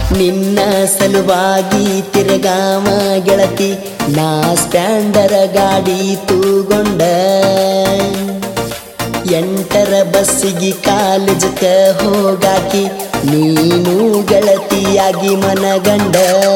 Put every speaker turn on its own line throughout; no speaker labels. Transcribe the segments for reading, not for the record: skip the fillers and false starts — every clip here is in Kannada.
ನಿನ್ನ ಸಲುವಾಗಿ ತಿರುಗಾವ ಗೆಳತಿ ನಾ ಸ್ಟ್ಯಾಂಡರ ಗಾಡಿ ತೂಗೊಂಡ 8ರ ಬಸ್ಸಿಗೆ ಕಾಲೇಜಕ್ಕ ಹೋಗಾಕಿ ನೀನು ಗೆಳತಿಯಾಗಿ ಮನಗಂಡ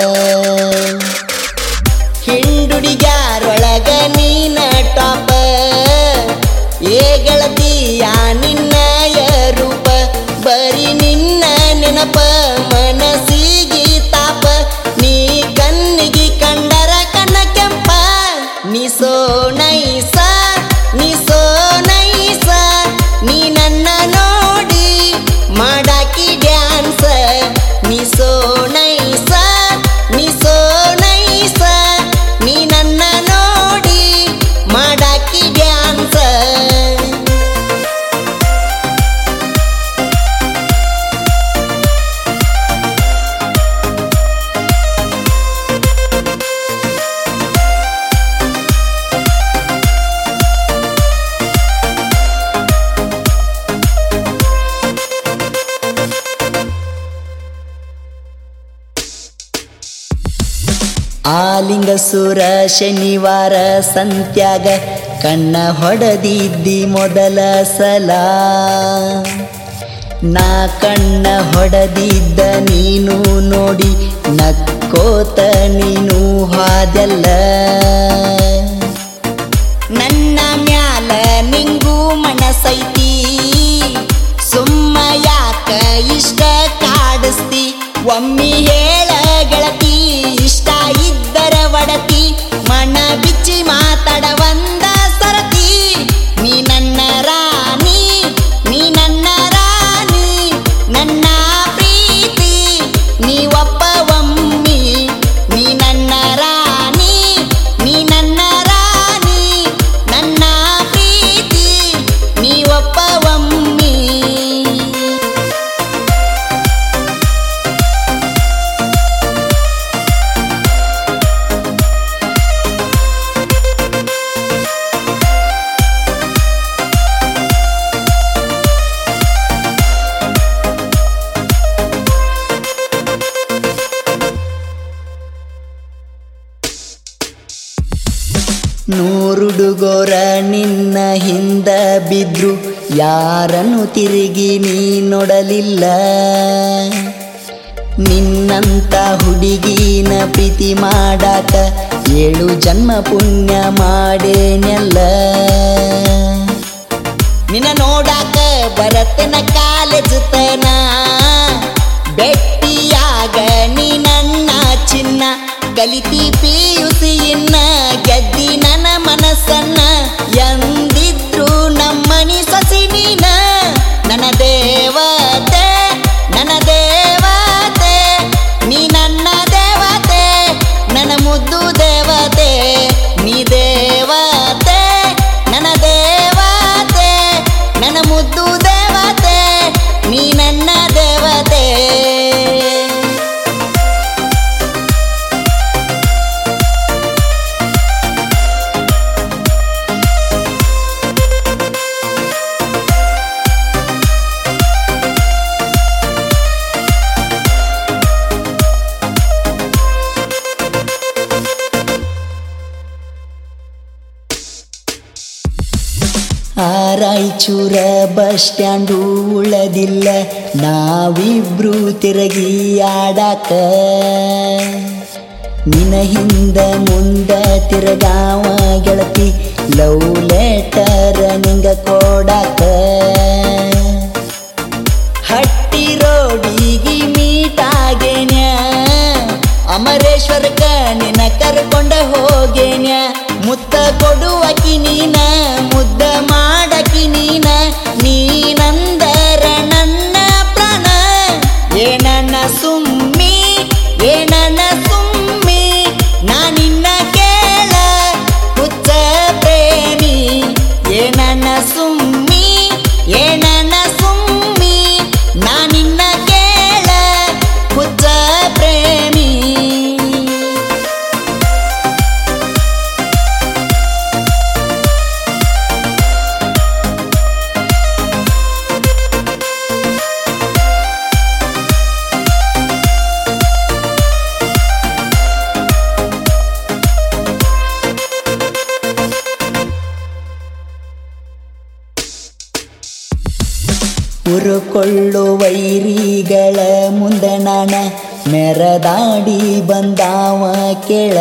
ಹಿಂಡುಡಿಗಾರೊಳಗ ನೀನ ಟಾಪ ಏ ಗೆಳತಿಯ ನಿನ್ನಯ ರೂಪ ಬರೀ ನಿನ್ನ ನೆನಪ ಮನಸ್ಸಿಗೆ ತಾಪ ನೀ ಕಣ್ಣಿಗೆ ಕಂಡರ ಕಣ್ಣ ಕೆಂಪ ನೀ ಸೋ ನೈಸ ನೀ ಸೋ ನೈಸ ನೀ ನನ್ನ ನೋಡಿ ಮಾಡಾಕಿ ಡ್ಯಾನ್ಸ ನೀ ಸೋ ನೈಸ ನೀ ಸೋ ನೈಸ ನೀ ನನ್ನ ನೋಡಿ ಮಾಡಾಕಿ ಡ್ಯಾನ್ಸ ಆಲಿಂಗಸೂರ ಶನಿವಾರ ಸಂತ್ಯಾಗ ಕಣ್ಣ ಹೊಡೆದಿದ್ದಿ ಮೊದಲ ಸಲ ನಾ ಕಣ್ಣ ಹೊಡೆದಿದ್ದ ನೀನು ನೋಡಿ ನಕ್ಕೋತ ನೀನು ಹಾದೆಲ್ಲ ನನ್ನ ಮ್ಯಾಲ ನಿಂಗೂ ಮನಸೈತಿ ಸುಮ್ಮ ಯಾಕ ಇಷ್ಟ ಕಾಡಿಸ್ತಿ ಒಮ್ಮಿ ಹೇಳ ಗೆಳತಿ ಇಷ್ಟ ಇದ್ದರ ಒಡತಿ ಮನ ಬಿಚ್ಚಿ ಮಾತಾಡ ಒಂದ ಸರತಿ ನೀ ನನ್ನ ರಾಣಿ ನೀ ನನ್ನ ರಾಣಿ ನನ್ನ ಪ್ರೀತಿ ನೀ ಒಪ್ಪ ಒಮ್ಮಿ ನೀ ನನ್ನ ರಾಣಿ ನೀ ನನ್ನ ರಾಣಿ ನನ್ನ ಪ್ರೀತಿ ನೀ ಒಪ್ಪ ಒಮ್ಮಿ ನೂರುಡುಗೋರ ನಿನ್ನ ಹಿಂದ ಬಿದ್ರು ಯಾರನ್ನು ತಿರುಗಿ ನೀ ನೋಡಲಿಲ್ಲ ನಿನ್ನಂತ ಹುಡುಗಿನ ಪ್ರೀತಿ ಮಾಡಾಕ 7 ಜನ್ಮ ಪುಣ್ಯ ಮಾಡೇನೆಲ್ಲ ನಿನ್ನ ನೋಡಾಕ ಬರತನ ಕಾಲೇಜ್ ತನ ಬೆಟ್ಟಿಯಾಗ ನೀ ನನ್ನ ಚಿನ್ನ ಕಲಿತಿ ಪಿಯುಸಿಯನ್ನ ಗೆದ್ದಿ ನನ್ನ ಮನಸ್ಸನ್ನ ಎಂದಿದ್ರು ನಮ್ಮನಿ ಸಸಿ ನೀನ ನನ್ನ ದೇವತೆ ನನ್ನ ದೇವತೆ ನೀ ನನ್ನ ದೇವತೆ ನನ್ನ ಮುದ್ದು ದೇವತೆ ನೀ ದೇವತೆ ನನ್ನ ದೇವತೆ ನನ್ನ ಮುದ್ದು ದೇವತೆ ನೀ ನನ್ನ ದೇವತೆ ರಾಯಚೂರ ಬಸ್ ಸ್ಟ್ಯಾಂಡು ಉಳದಿಲ್ಲ ನಾವಿಬ್ರು ತಿರುಗಿ ಆಡಾಕ ನಿನ್ನ ಹಿಂದ ಮುಂದ ತಿರುಗಾವ ಗೆಳತಿ ಲವ್ ಲೆಟರ್ ನಿಂಗ ಕೊಡಾಕ ಹಟ್ಟಿ ರೋಡಿಗೆ ಮೀಟಾಗೇನ್ಯ ಅಮರೇಶ್ವರಕ್ಕ ನಿನ್ನ ಕರ್ಕೊಂಡ ಹೋಗೇನ್ಯ ಮುತ್ತ ಕೊಡುವಕಿ ನೀನ ಮುದ್ದ ಮಾಡಕಿ ನೀನ ನೀನಂದರ ನನ್ನ ಪ್ರಾಣ ಏ ನನ್ನ ಸುಮ್ಮಿ ಏ ನನ್ನ ಸುಮ್ಮಿ ನಾ ನಿನ್ನ ಕೇಳ ಹುಚ್ಚ ಪ್ರೇಮಿ ಏ ನನ್ನ ಸುಮ್ಮಿ ಏ ನನ್ನ ಸುಮ್ಮಿ ನಾ ನಿನ್ನ ಕೇಳ ಹುಚ್ಚ ಪ್ರೇಮಿ ಉರುಕೊಳ್ಳು ವೈರಿಗಳ ಮುಂದ ನಾನ ಮೆರದಾಡಿ ಬಂದಾವ ಕೆಳ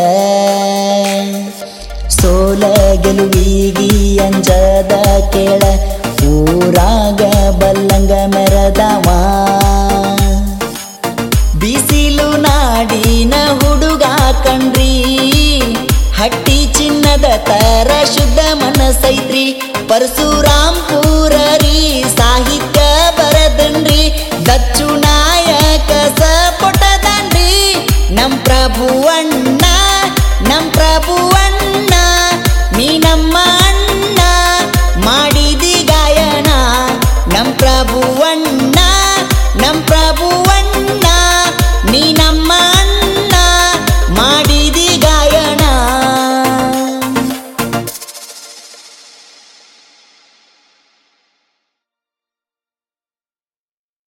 ಸೋಲ ಗೆಲುವಿಗಿ ಅಂಜದ ಕೇಳ ಊರಾಗ ಬಲ್ಲಂಗ ಮೆರದಾವ ಬಿಸಿಲು ನಾಡಿನ ಹುಡುಗ ಕಣ್ರಿ ಹಟ್ಟಿ ಚಿನ್ನದ ತರ ಶುದ್ಧ ಮನಸೈತ್ರಿ ಪರಶುರಾಮ್